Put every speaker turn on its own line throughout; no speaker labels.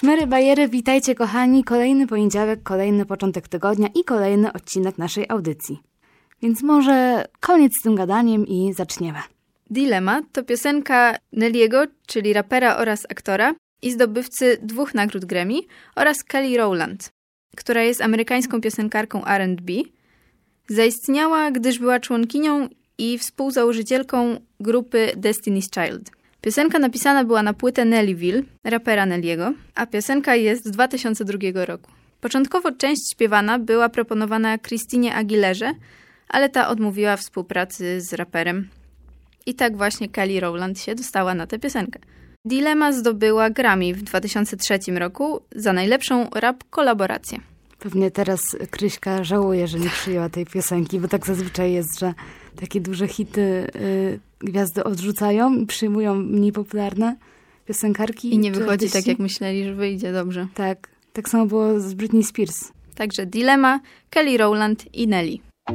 Szmery bajery, witajcie kochani, kolejny poniedziałek, kolejny początek tygodnia i kolejny odcinek naszej audycji. Więc może koniec z tym gadaniem i zaczniemy.
Dilemma to piosenka Nelly'ego, czyli rapera oraz aktora i zdobywcy 2 nagród Grammy, oraz Kelly Rowland, która jest amerykańską piosenkarką R&B. Zaistniała, gdyż była członkinią i współzałożycielką grupy Destiny's Child. Piosenka napisana była na płytę Nellyville, rapera Nelly'ego, a piosenka jest z 2002 roku. Początkowo część śpiewana była proponowana Christinie Aguilerze, ale ta odmówiła współpracy z raperem. I tak właśnie Kelly Rowland się dostała na tę piosenkę. Dilemma zdobyła Grammy w 2003 roku za najlepszą rap kolaborację.
Pewnie teraz Kryśka żałuje, że nie przyjęła tej piosenki, bo tak zazwyczaj jest, że takie duże hity gwiazdy odrzucają i przyjmują mniej popularne piosenkarki.
I nie wychodzi tak, jak myśleli, że wyjdzie dobrze.
Tak samo było z Britney Spears.
Także Dilemma, Kelly Rowland i Nelly.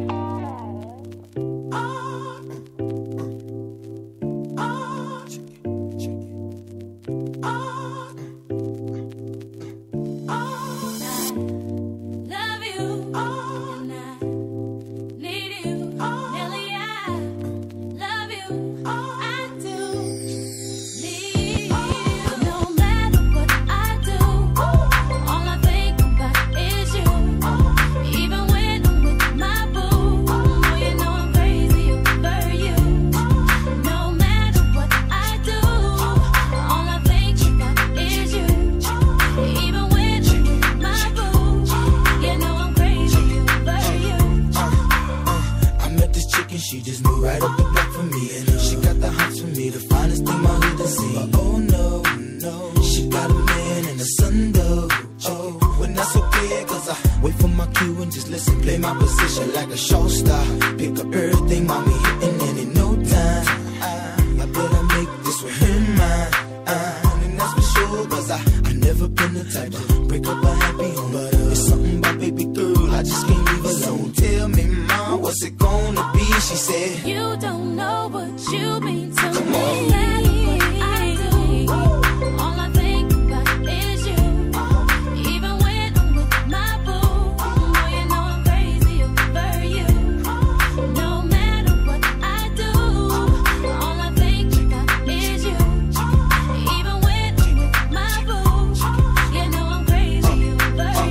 She just moved right up the block for me, and she got the hots for me, the finest thing my hood has seen. But oh no, no, she got a man and a son though. Oh, well that's okay, cause I wait for my cue and just listen, play my position like a show star. Pick up everything, mommy hitting, and in no time, I better make this with him mine. And that's for sure, cause I never been the type to break up a happy home. But it's something about baby girl, I just can't leave alone. Tell me, mom, what's it gonna be? She said, you don't know what you mean to me. Come on. I do. All I think about is you. Even when I'm with my boo, boy, you know I'm crazy over you. No matter what I do, all I think about is you. Even when I'm with my boo, you know I'm crazy over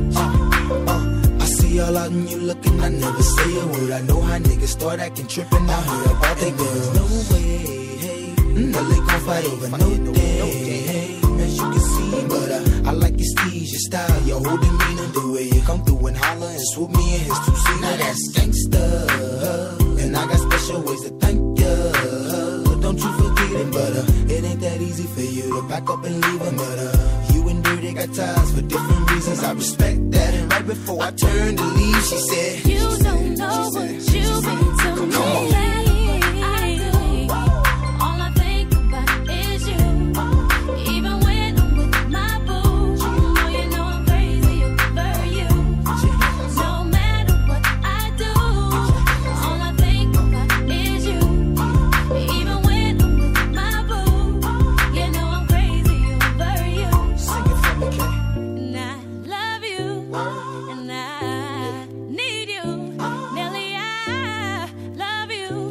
you. I see all out and you looking, I never say a word. I know how niggas start acting trippin'. I heard about they girls. No way, hey, no they gon' fight over no day, hey, as you can see. But I like your steez, your style, your whole demeanor, the way you come through and holler and swoop me in his two-seater. Now that's gangsta, and I got special ways to thank ya. Don't you forget it, but it ain't that easy for you to back up and leave him. But you and Dirty got ties for different reasons. I respect that. And right before I turned to leave, she said, you don't know what you mean to me. I do. All I think about is you. Even when I'm with my boo, boy, you know I'm crazy over you. No matter what I do, all I think about is you. Even when I'm with my boo, you know I'm crazy over you. Sing it for me, Kay. And I love you, and I need you. Nelly, I love you.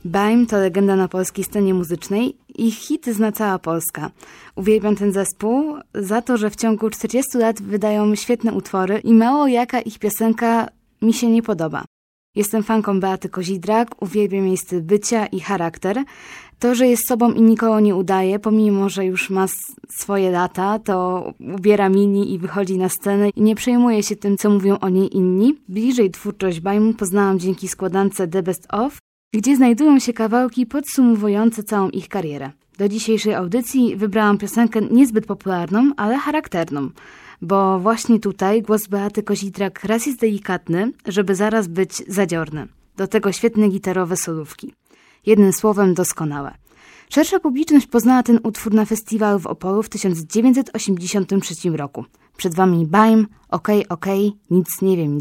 Baim to legenda na polskiej scenie muzycznej. Ich hity zna cała Polska. Uwielbiam ten zespół za to, że w ciągu 40 lat wydają świetne utwory i mało jaka ich piosenka mi się nie podoba. Jestem fanką Beaty Kozidrak, uwielbiam jej styl bycia i charakter. To, że jest sobą i nikogo nie udaje, pomimo, że już ma swoje lata, to ubiera mini i wychodzi na scenę i nie przejmuje się tym, co mówią o niej inni. Bliżej twórczość Baimu poznałam dzięki składance The Best Of, gdzie znajdują się kawałki podsumowujące całą ich karierę. Do dzisiejszej audycji wybrałam piosenkę niezbyt popularną, ale charakterną, bo właśnie tutaj głos Beaty Kozidrak raz jest delikatny, żeby zaraz być zadziorny. Do tego świetne gitarowe solówki. Jednym słowem doskonałe. Szersza publiczność poznała ten utwór na festiwalu w Opolu w 1983 roku. Przed wami Baim, okej, nic nie wiem.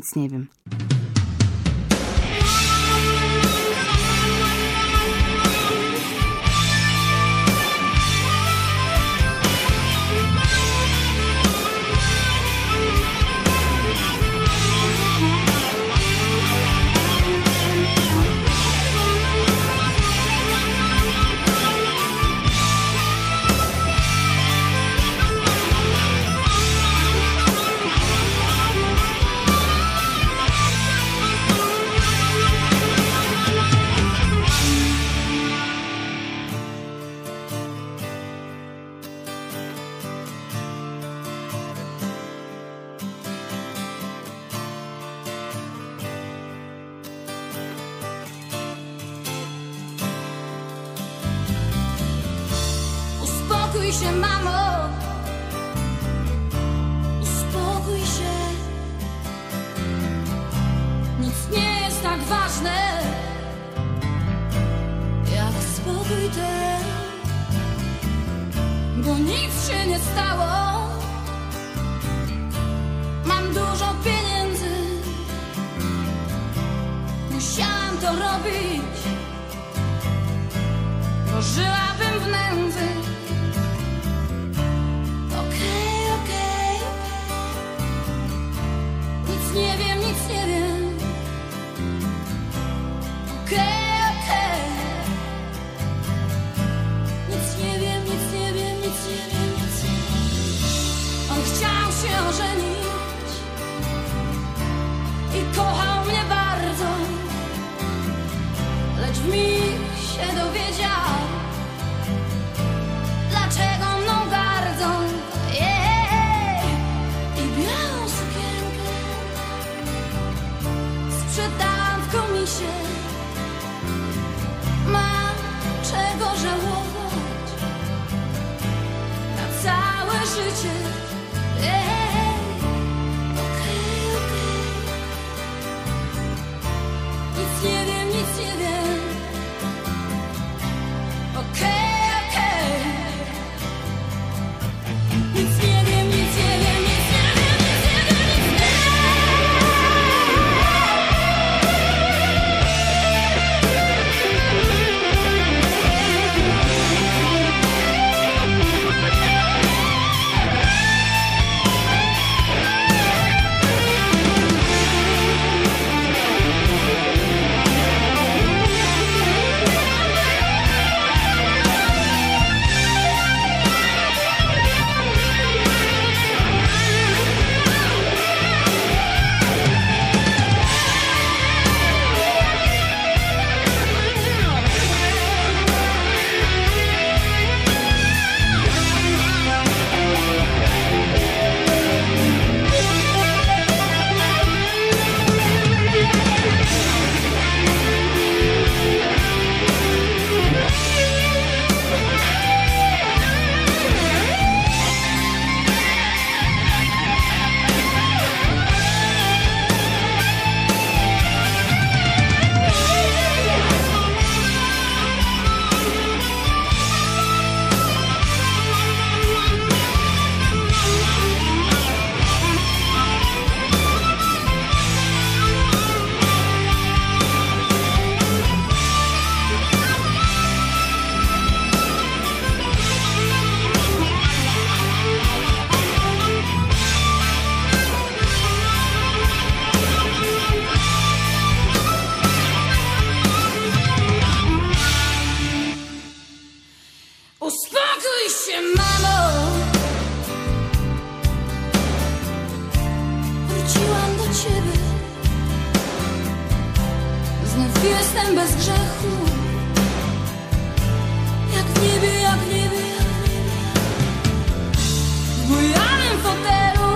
Uspokój się, mamo, uspokój się. Nic nie jest tak ważne jak spokój ten, bo nic się nie stało. Mam dużo pieniędzy, musiałam to robić, bo żyłabym w nędzy. Nic nie wiem. Okej. Nic nie wiem. On chciał się ożenić i kochał mnie bardzo, lecz w mig się dowiedział, znów jestem bez grzechu. Jak w niebie, jak w niebie, jak w niebie. W bujanym fotelu,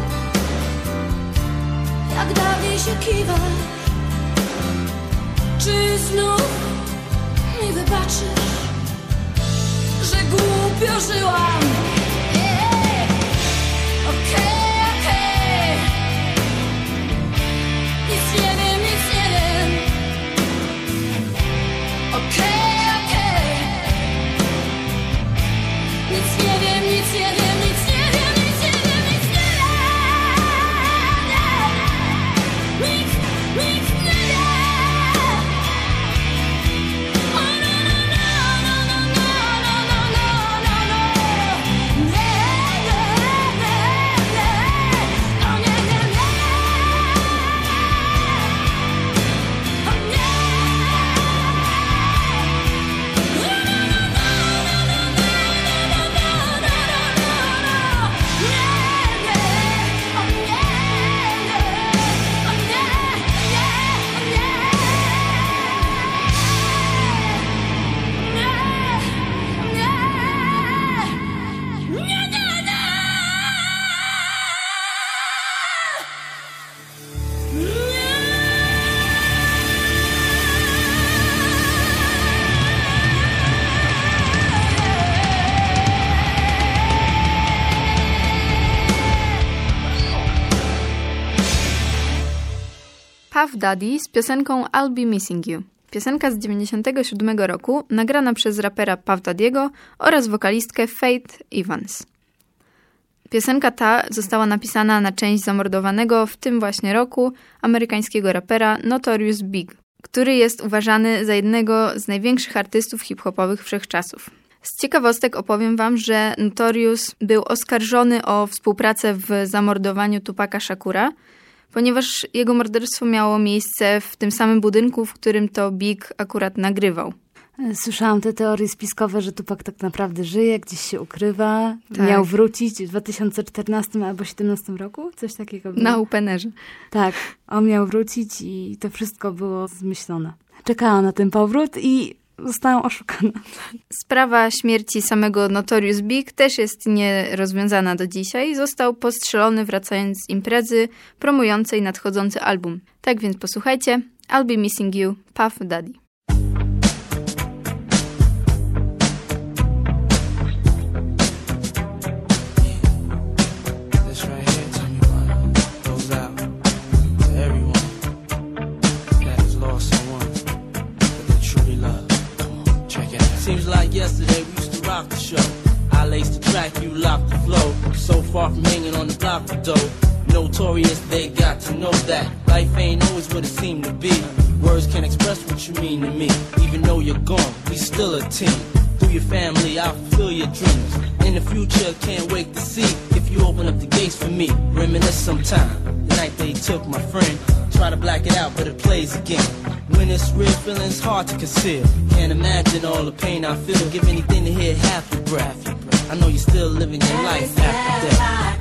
jak dawniej się kiwasz. Czy znów mi wybaczysz, że głupio żyłam? Okej. Nic nie wiem, nic nie wiem. Okej. Nic nie wiem, nic nie wiem, nic nie wiem, nic nie wiem, nic nie wiem. Nic nie wiem. Oh no no no no no no no no no no. Nie, nie, nie, nie. Oh nie, nie, nie. Oh nie.
Puff Daddy z piosenką I'll Be Missing You. Piosenka z 1997 roku, nagrana przez rapera Puff Daddy'ego oraz wokalistkę Faith Evans. Piosenka ta została napisana na część zamordowanego w tym właśnie roku amerykańskiego rapera Notorious Big, który jest uważany za jednego z największych artystów hip-hopowych wszechczasów. Z ciekawostek opowiem wam, że Notorious był oskarżony o współpracę w zamordowaniu Tupaca Shakura, ponieważ jego morderstwo miało miejsce w tym samym budynku, w którym to Big akurat nagrywał.
Słyszałam te teorie spiskowe, że Tupac tak naprawdę żyje, gdzieś się ukrywa,
Tak.
Miał wrócić w 2014 albo 2017 roku, coś takiego było.
Na Openerze.
Tak, on miał wrócić i to wszystko było zmyślone. Czekałam na ten powrót i zostałam oszukana.
Sprawa śmierci samego Notorious Big też jest nierozwiązana do dzisiaj. Został postrzelony wracając z imprezy promującej nadchodzący album. Tak więc posłuchajcie. I'll Be Missing You, Puff Daddy.
Seems like yesterday we used to rock the show. I laced the track, you locked the flow. So far from hanging on the block of dough. Notorious, they got to know that life ain't always what it seemed to be. Words can't express what you mean to me. Even though you're gone, we still a team. Through your family, I'll fulfill your dreams. In the future, can't wait to see if you open up the gates for me. Reminisce sometime, the night they took my friend. Try to black it out, but it plays again. When it's real, feeling's hard to conceal. Can't imagine all the pain I feel. Give anything to hear half your breath. I know you're still living your life after death.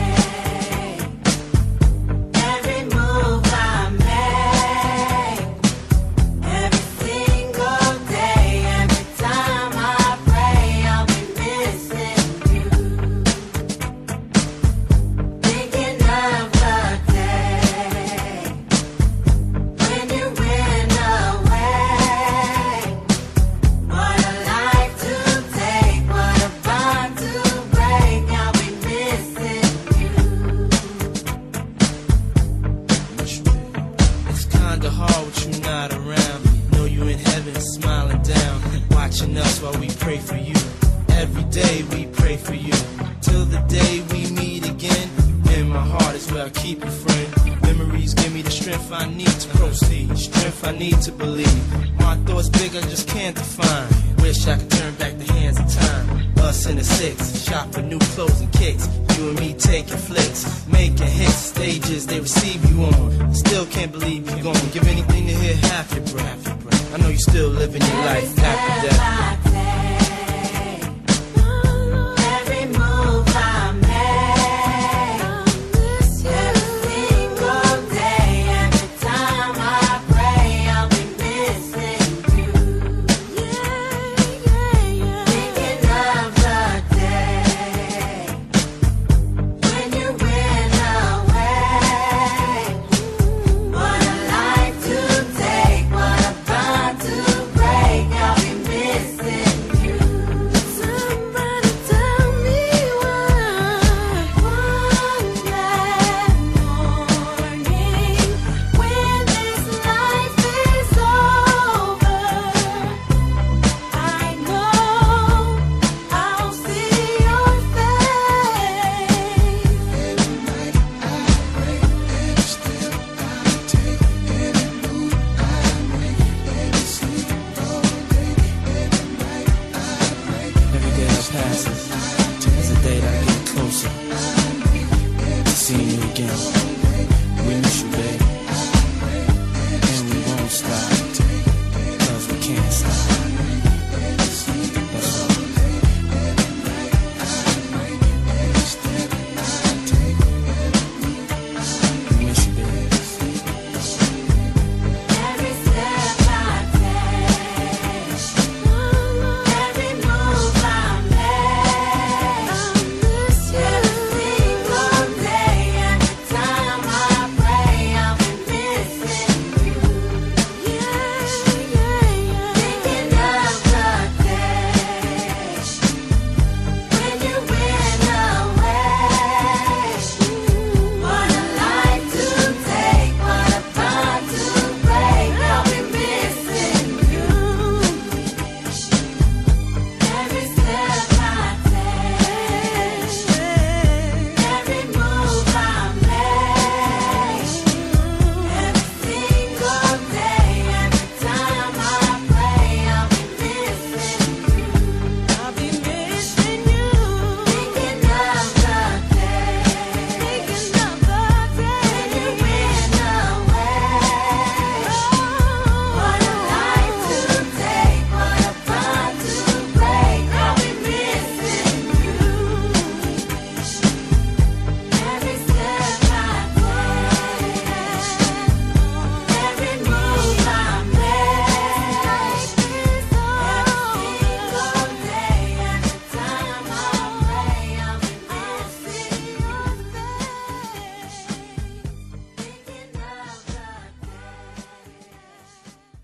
Us while we pray for you. Every day we pray for you. Till the day we meet again. In my heart is where I keep you, friend. Memories give me the strength I need to proceed. Strength I need to believe. My thoughts big, I just can't define. Wish I could turn back the hands of time. Us in the six, shop for new clothes and kicks. You and me taking flicks, making hits. Stages they receive you on. Still can't believe you're gone. Give anything to hear half your breath. I know you're still living your life after death.
Every single day, every time I pray, I'll be missing.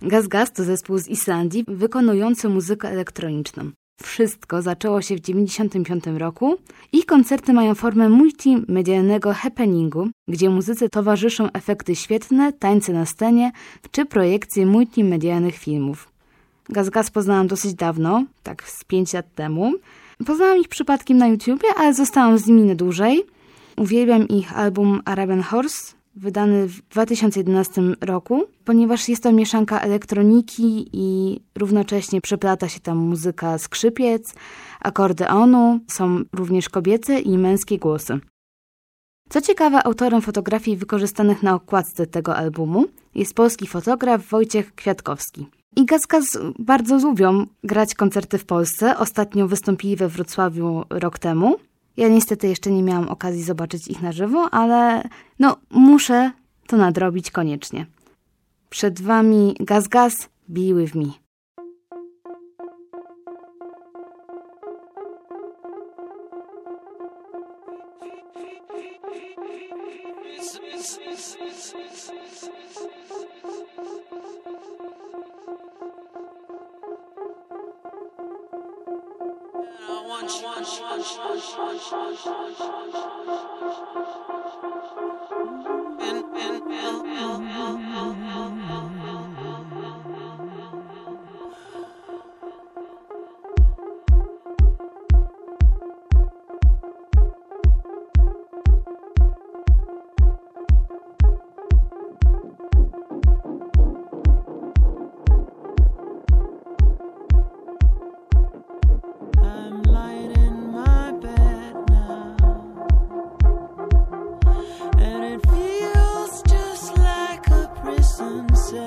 Gaz Gaz to zespół z Islandii wykonujący muzykę elektroniczną. Wszystko zaczęło się w 1995 roku. Ich koncerty mają formę multimedialnego happeningu, gdzie muzyce towarzyszą efekty świetne, tańce na scenie czy projekcje multimedialnych filmów. Gaz Gaz poznałam dosyć dawno, tak z 5 lat temu. Poznałam ich przypadkiem na YouTubie, ale zostałam z nimi na dłużej. Uwielbiam ich album Arabian Horse, wydany w 2011 roku, ponieważ jest to mieszanka elektroniki i równocześnie przeplata się tam muzyka skrzypiec, akordeonu, są również kobiece i męskie głosy. Co ciekawe, autorem fotografii wykorzystanych na okładce tego albumu jest polski fotograf Wojciech Kwiatkowski. I Gaz Gaz bardzo lubią grać koncerty w Polsce. Ostatnio wystąpili we Wrocławiu rok temu. Ja niestety jeszcze nie miałam okazji zobaczyć ich na żywo, ale muszę to nadrobić koniecznie. Przed wami Gaz Gaz, Be With Me.
Sunset.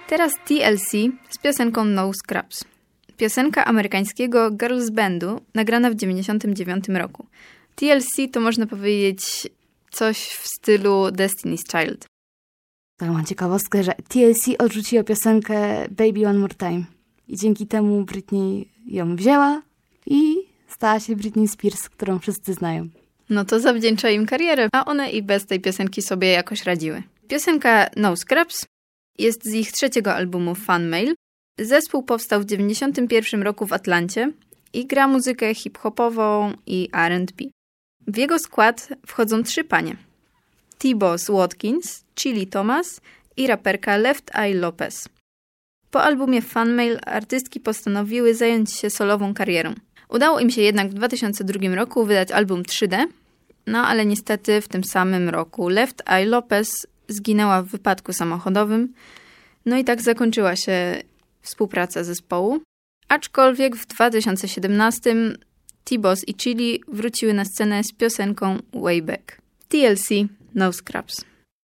Teraz TLC z piosenką No Scrubs. Piosenka amerykańskiego girls bandu, nagrana w 1999 roku. TLC to można powiedzieć coś w stylu Destiny's Child.
To mam ciekawostkę, że TLC odrzuciło piosenkę Baby One More Time. I dzięki temu Britney ją wzięła i stała się Britney Spears, którą wszyscy znają.
No to zawdzięcza im karierę, a one i bez tej piosenki sobie jakoś radziły. Piosenka No Scrubs jest z ich trzeciego albumu Fan Mail. Zespół powstał w 1991 roku w Atlancie i gra muzykę hip-hopową i R&B. W jego skład wchodzą 3 panie. T-Boz Watkins, Chili Thomas i raperka Left Eye Lopez. Po albumie Fan Mail artystki postanowiły zająć się solową karierą. Udało im się jednak w 2002 roku wydać album 3D, no ale niestety w tym samym roku Left Eye Lopez zginęła w wypadku samochodowym, no i tak zakończyła się współpraca zespołu. Aczkolwiek w 2017 T-Boz i Chili wróciły na scenę z piosenką Way Back. TLC No Scrubs.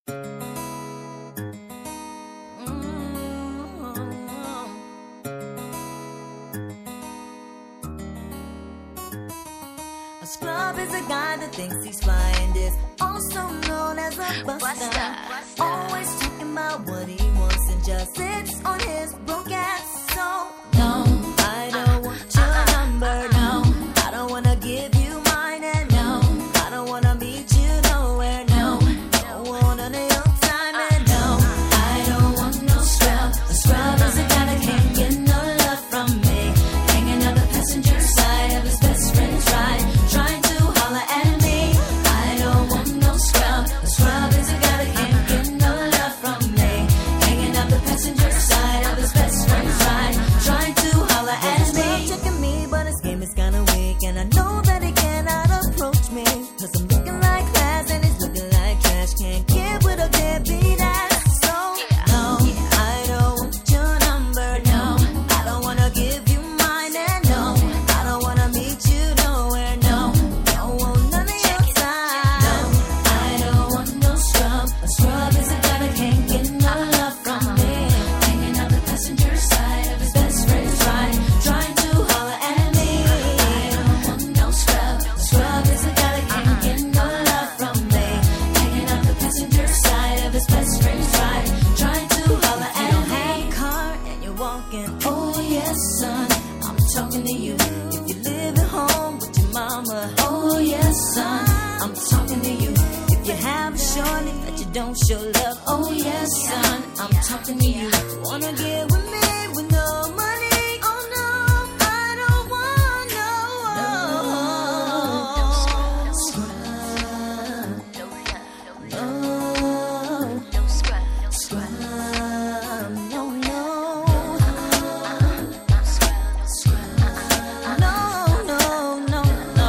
A scrub is a guy that thinks he's fly and is also known as a buster. Always talking about what he wants and just sits on his broke ass. So no, I don't want your number. No, I don't wanna give you mine. And no, I don't wanna meet you nowhere. No, don't want none of your time. And no, I don't want no scrub. A scrub is a guy that can't get no love from me. Hanging on the passenger side of his best friend's ride, trying to holler at me. I don't want no scrub. A scrub is a guy that can't get no love from me. Hanging on the passenger side of his best friend's ride, trying to holler at me. Checking me, but his game is kinda weak, and I know that he cannot approach me, 'cause I'm looking like class and he's looking like trash. Can't get with a deadbeat ass. So no, I don't want your number. No, I don't wanna give you mine. And no, I don't wanna meet you nowhere. No, don't want none of your time. No, I don't want no scrub. A scrub is a guy that can't get no love from me. Hanging on the passenger side of his best friend's ride, trying to holler at me. I don't want no scrub. A scrub is a guy that can't get no love from me. Hanging on the passenger side of his best friend's ride, trying to holler at me. You don't have a car and you're walking. Oh yes, son, I'm talking to you. If you live at home with your mama. Oh yes, son, I'm talking to you. If you have a shorty that you don't show love. Oh yes, son, I'm talking to you. Wanna get with me with no money? Oh no, I don't want no scrub. No scrub. No, no. No, no, no, no.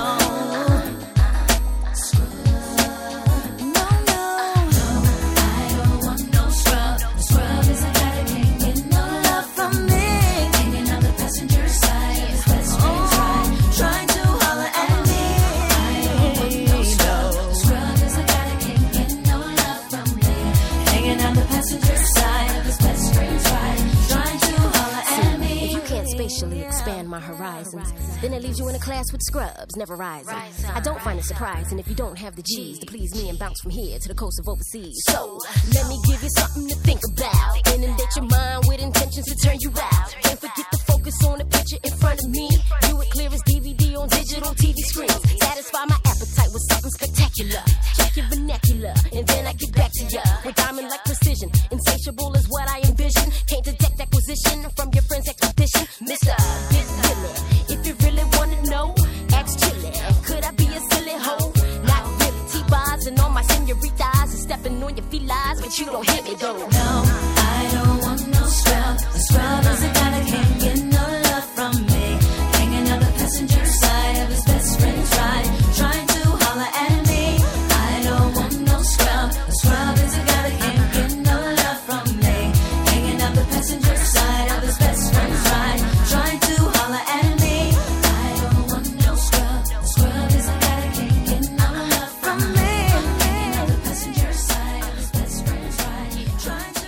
No, no. I don't want no scrub. A scrub is a guy that can't get no love from me. Hanging on the passenger side of his best friend's ride, trying to holler at me. I don't want no scrub. A scrub is a guy that can't get no love from me. Hanging on the passenger side of his best friend's ride, trying to holler at me.
If you can't spatially expand my horizons, then it leaves you in a class with scrubs, never rising. I don't find it surprising if you don't have the G's to please me and bounce from here to the coast of overseas. So, let me give you something to think about. Inundate your mind with intentions to turn you out. Can't forget to focus on the picture in front of me. View it clear as DVD on digital TV screens. Satisfy my appetite with something spectacular. Check your vernacular, and then I get back to ya with diamond-like precision. Insatiable is what I envision. Can't detect acquisition from your friend's expedition. Mister, get silly. If you really wanna know, ask Chili. Could I be a silly hoe? Not really. T-bars and all my senoritas and stepping on your felines, but you don't hit me though.
No, I don't want no scrub. A scrub is a guy that can't get no love from me. Hanging on the passenger side of his best friend's ride, trying to holler at me. I don't want no scrub. A scrub is a guy that can't get no love from me. Hanging on the passenger side of his best friend's ride, trying to holler at me. I don't want no scrub. A scrub is a guy that can't get no love from me. Hanging on the passenger side of his best friend's ride, trying to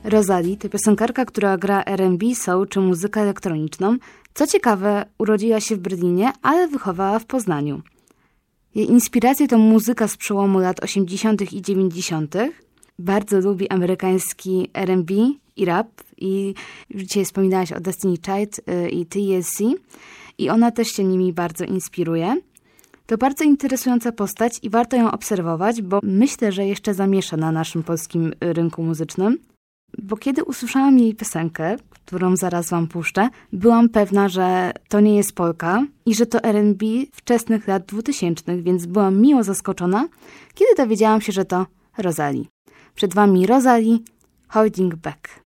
Rosalie to piosenkarka, która gra R&B, soul czy muzykę elektroniczną. Co ciekawe, urodziła się w Berlinie, ale wychowała w Poznaniu. Jej inspiracje to muzyka z przełomu lat 80. i 90. Bardzo lubi amerykański R&B i rap. I już dzisiaj wspominałaś o Destiny Child i TLC. I ona też się nimi bardzo inspiruje. To bardzo interesująca postać i warto ją obserwować, bo myślę, że jeszcze zamiesza na naszym polskim rynku muzycznym. Bo kiedy usłyszałam jej piosenkę, którą zaraz wam puszczę, byłam pewna, że to nie jest Polka i że to R&B wczesnych lat 2000, więc byłam miło zaskoczona, kiedy dowiedziałam się, że to Rosalie. Przed wami Rosalie, Holding Back.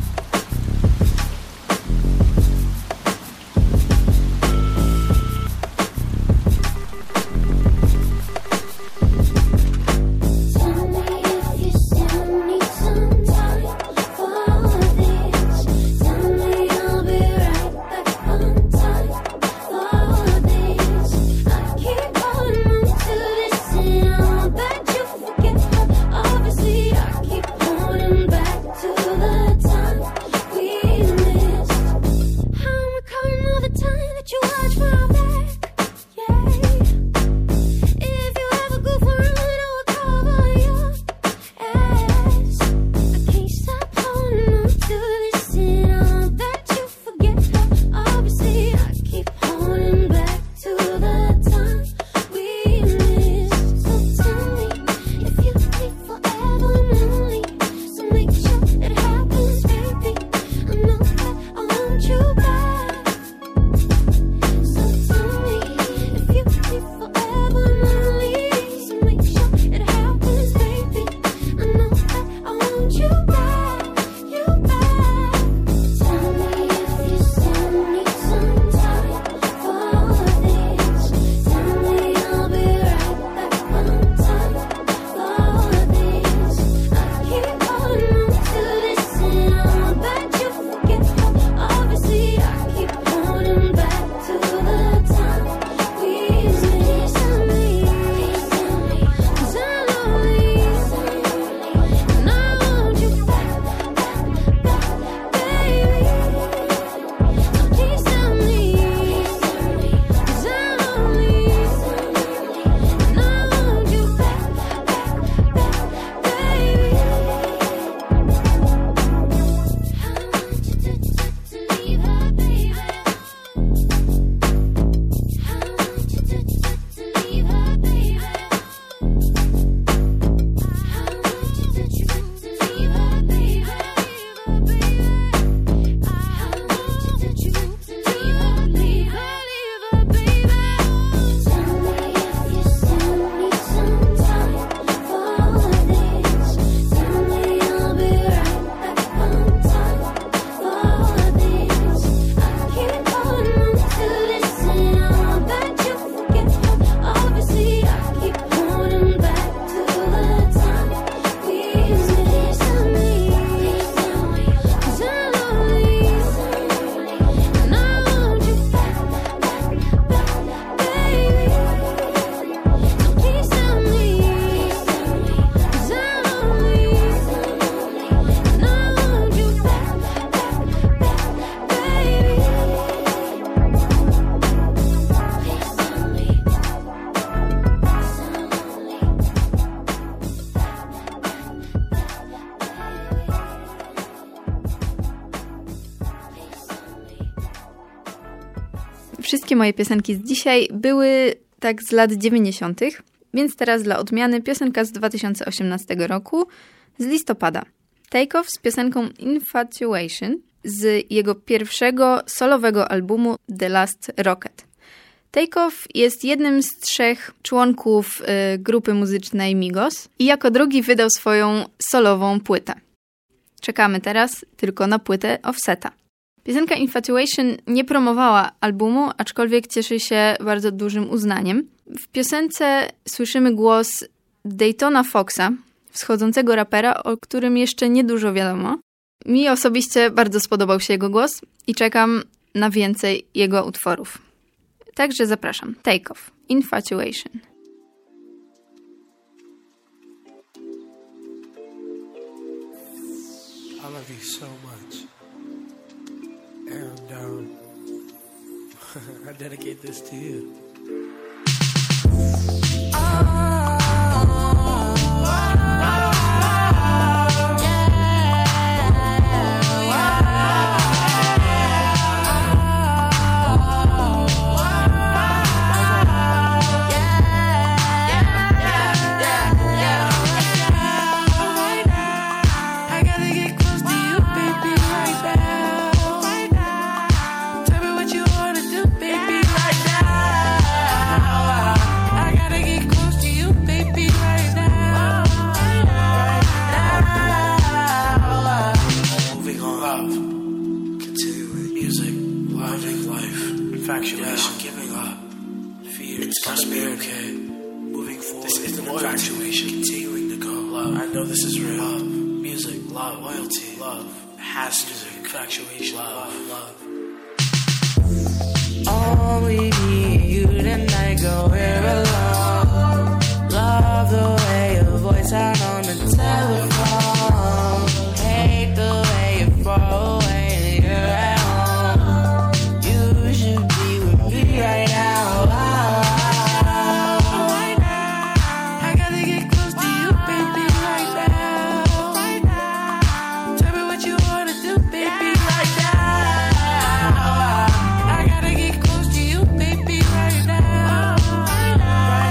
Wszystkie moje piosenki z dzisiaj były tak z lat 90., więc teraz dla odmiany piosenka z 2018 roku, z listopada. Take Off z piosenką Infatuation z jego pierwszego solowego albumu The Last Rocket. Take Off jest jednym z 3 członków grupy muzycznej Migos i jako drugi wydał swoją solową płytę. Czekamy teraz tylko na płytę Offseta. Piosenka Infatuation nie promowała albumu, aczkolwiek cieszy się bardzo dużym uznaniem. W piosence słyszymy głos Daytona Foxa, wschodzącego rapera, o którym jeszcze niedużo wiadomo. Mi osobiście bardzo spodobał się jego głos i czekam na więcej jego utworów. Także zapraszam. Take Off, Infatuation.
I'm
love you so much. And I dedicate this to you.
Infatuation, giving up, fear, it's gonna be okay. Moving forward, this isn't infatuation, continuing to go. Love, I know this is real. Love, music, love, loyalty, love, has to be infatuation, love. Only me and you tonight, go here alone. Love the way your voice out on the telephone. Hate the way you fall away and you're at home. You should be with me right now. Right now, I gotta get close to you, baby, right now. Right now, tell me what you wanna do, baby, right now. I gotta get close to you, baby, right now. Right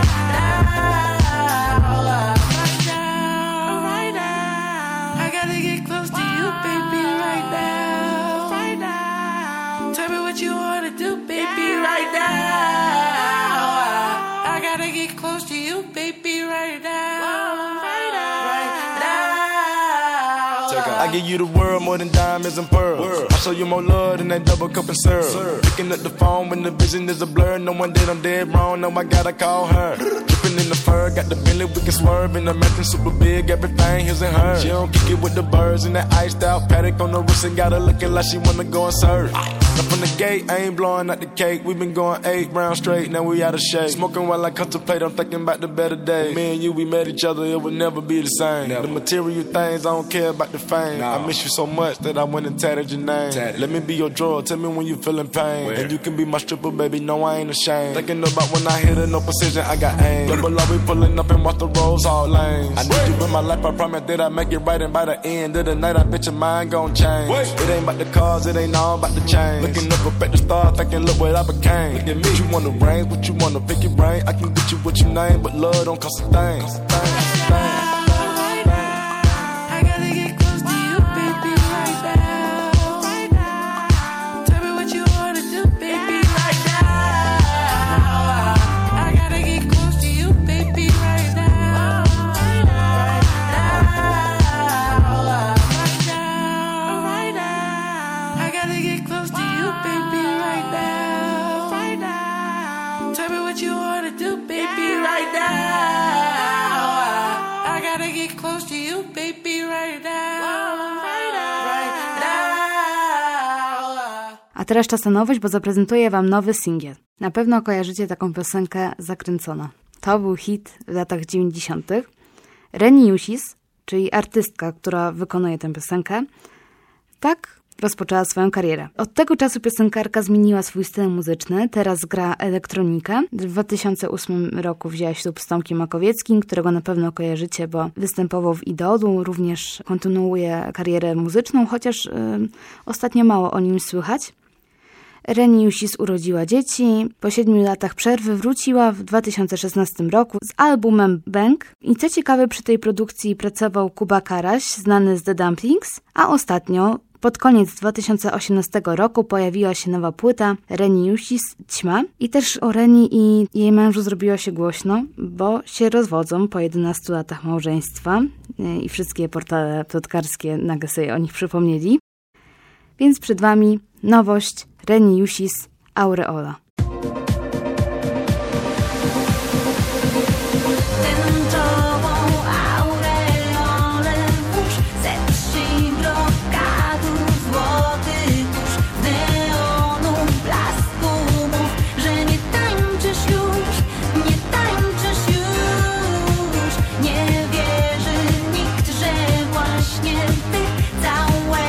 now, I gotta get close to you, baby, right now. Right now, tell me what you wanna do, baby, right now. I gotta get close to you, baby, right now. Right now.
I give you the world more than diamonds and pearls. I show you more love than that double cup and syrup. Picking up the phone when the vision is a blur. No one did, I'm dead wrong. No, I gotta call her. Dripping in the fur, got the Bentley, we can swerve. And the mansion super big, everything his and hers. She don't kick it with the birds in that iced out paddock on the wrist and got her looking like she wanna go and surf. Now from the gate, I ain't blowing out the cake. We been going 8 rounds straight, now we out of shape. Smoking while I contemplate, I'm thinking about the better days. Me and you, we met each other, it would never be the same. The material things, I don't care about the fame. I miss you so much that I went and tatted your name. Let me be your drawer, tell me when you feeling pain. And you can be my stripper, baby, no, I ain't ashamed. Thinking about when I hit her, no precision, I got aim. Double R, we pulling up and watch the roads, all lanes. I need you in my life, I promise that I make it right. And by the end of the night, I bet your mind gon' change. It ain't about the cars, it ain't all about the change. Looking up at the stars, thinking look what I became. Look at me, what you wanna range, what you wanna pick your brain. I can get you what you name, but love don't cost a thing.
A teraz czas na nowość, bo zaprezentuję wam nowy singiel. Na pewno kojarzycie taką piosenkę Zakręcona. To był hit w latach 90. Reni Jusis, czyli artystka, która wykonuje tę piosenkę, tak rozpoczęła swoją karierę. Od tego czasu piosenkarka zmieniła swój styl muzyczny, teraz gra elektronikę. W 2008 roku wzięła ślub z Tomkiem Makowieckim, którego na pewno kojarzycie, bo występował w Idolu, również kontynuuje karierę muzyczną, chociaż ostatnio mało o nim słychać. Reni Jusis urodziła dzieci, po 7 latach przerwy wróciła w 2016 roku z albumem Bang. I co ciekawe, przy tej produkcji pracował Kuba Karaś, znany z The Dumplings, a ostatnio pod koniec 2018 roku pojawiła się nowa płyta Reni Jusis Ćma. I też o Reni i jej mężu zrobiło się głośno, bo się rozwodzą po 11 latach małżeństwa i wszystkie portale plotkarskie nagle sobie o nich przypomnieli. Więc przed wami nowość Reni Jusis Aureola.
Nie wierzy nikt, że właśnie ty całe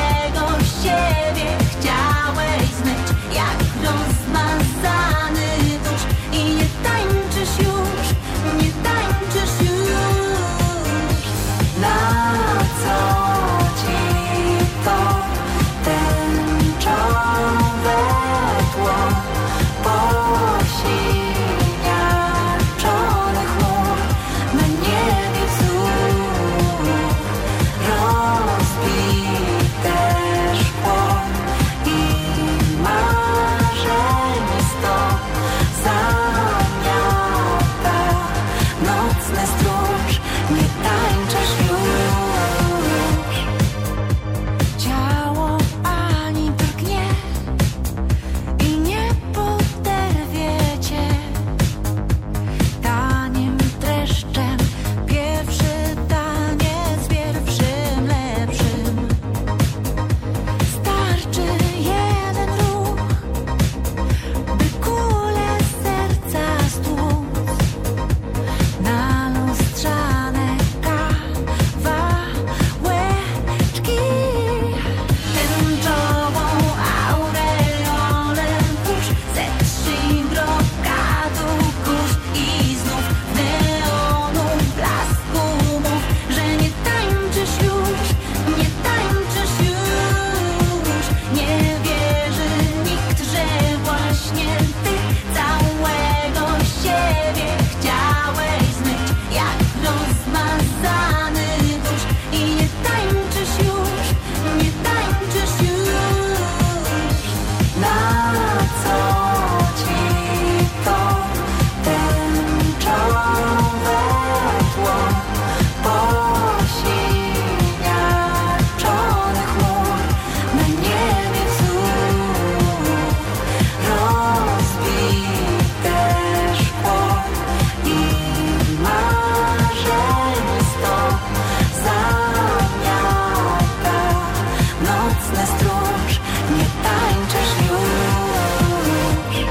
nocny stróż, nie tańczysz już.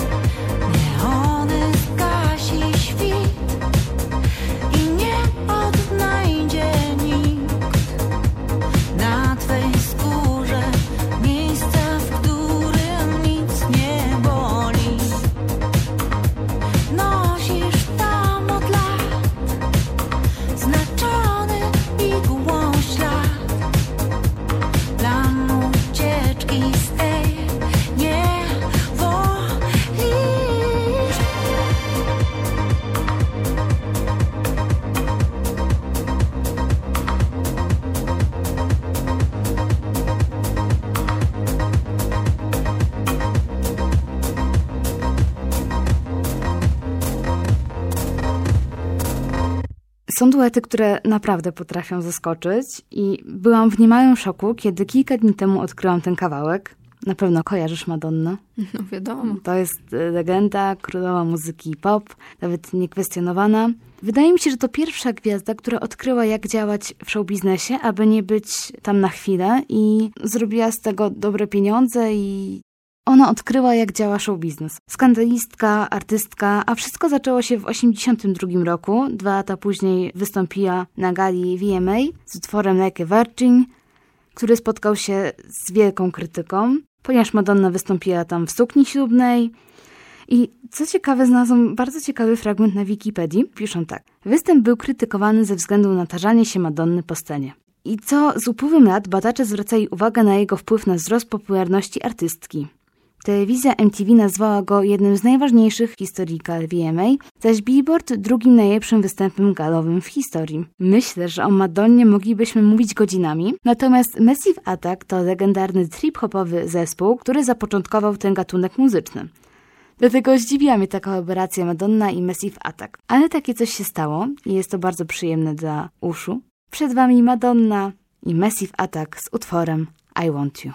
Neony zgasi świt i nie odnajdzie nikt na twej skórze miejsca, w którym nic nie boli. Nosisz tam od lat znaczony igłą ślad. Plan ucieczki z tej niewoli.
Są duety, które naprawdę potrafią zaskoczyć i byłam w niemałym szoku, kiedy kilka dni temu odkryłam ten kawałek. Na pewno kojarzysz Madonnę.
No wiadomo.
To jest legenda, królowa muzyki pop, nawet niekwestionowana. Wydaje mi się, że to pierwsza gwiazda, która odkryła, jak działać w showbiznesie, aby nie być tam na chwilę i zrobiła z tego dobre pieniądze i ona odkryła, jak działa showbiznes. Skandalistka, artystka, a wszystko zaczęło się w 1982 roku. 2 lata później wystąpiła na gali VMA z utworem Like a Virgin, który spotkał się z wielką krytyką, ponieważ Madonna wystąpiła tam w sukni ślubnej. I co ciekawe, znalazłam bardzo ciekawy fragment na Wikipedii. Piszą tak. Występ był krytykowany ze względu na tarzanie się Madonny po scenie. I co z upływem lat badacze zwracali uwagę na jego wpływ na wzrost popularności artystki. Telewizja MTV nazwała go jednym z najważniejszych historii gal VMA, zaś Billboard drugim najlepszym występem galowym w historii. Myślę, że o Madonnie moglibyśmy mówić godzinami, natomiast Massive Attack to legendarny trip-hopowy zespół, który zapoczątkował ten gatunek muzyczny. Dlatego zdziwiła mnie ta kolaboracja Madonna i Massive Attack. Ale takie coś się stało i jest to bardzo przyjemne dla uszu. Przed wami Madonna i Massive Attack z utworem I Want You.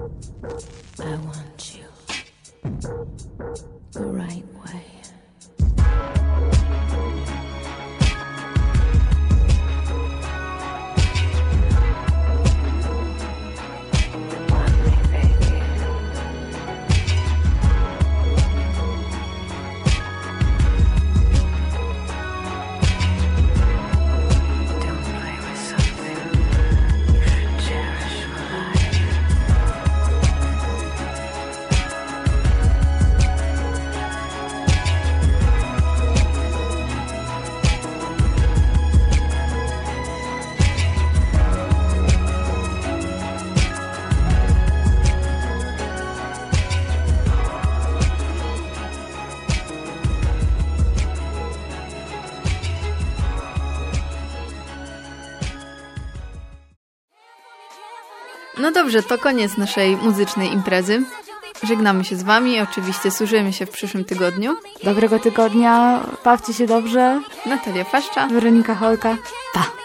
I want you the right way.
No dobrze, to koniec naszej muzycznej imprezy. Żegnamy się z wami, oczywiście słyszymy się w przyszłym tygodniu.
Dobrego tygodnia, bawcie się dobrze.
Natalia Paszcza,
Weronika Holka. Pa!